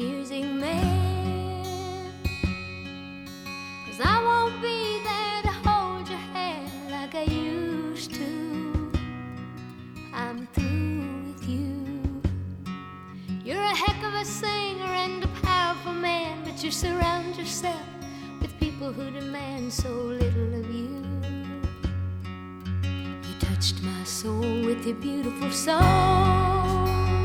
music man. 'Cause I won't be there to hold your hand like I used to. I'm through with you. You're a heck of a singer and a powerful man, but you surround yourself with people who demand so little of you. You touched my soul with your beautiful song.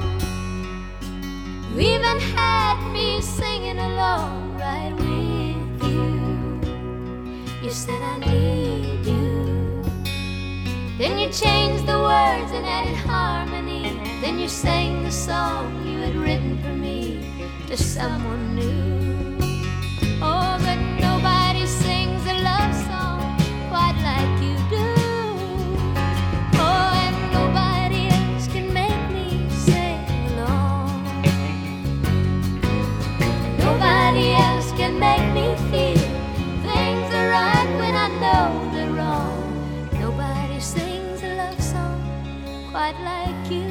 You even had me singing along right with you. You said I need you. Then you changed the words and added harmony. Then you sang the song you had written for me to someone new. Oh, but nobody sings a love song quite like you do. Oh, and nobody else can make me sing along. Nobody else can make me feel things are right when I know they're wrong. Nobody sings a love song quite like you.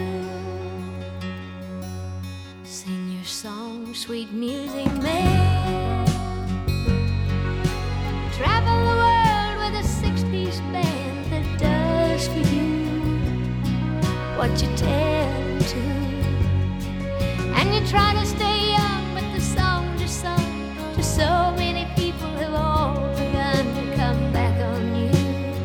Sing your song, sweet music man. Travel the world with a six-piece band that does for you what you tell them to. And you try to stay young, but the songs you sung to so many people have all begun to come back on you.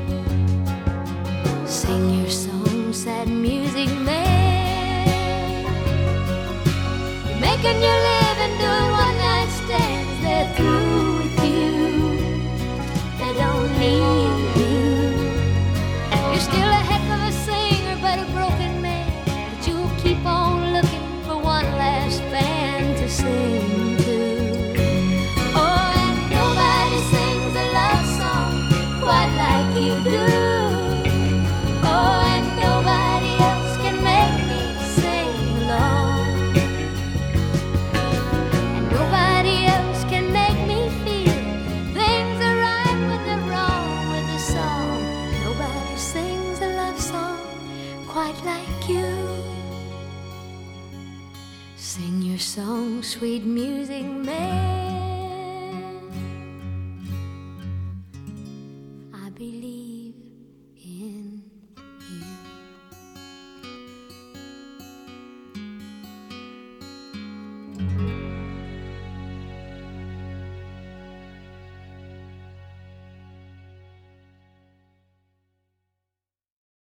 Sing your song, sad music man. You're making your living doing one-night stands. They're through with you. They don't need you. You're still a heck of a singer, but a broken man. But you'll keep on looking for one last band to sing to. Oh, and nobody sings a love song quite like you do. Oh, and nobody else can make me sing along. And nobody else can make me feel things are right when they're wrong with a song. Nobody sings a love song quite like you. Sing your song, sweet music man.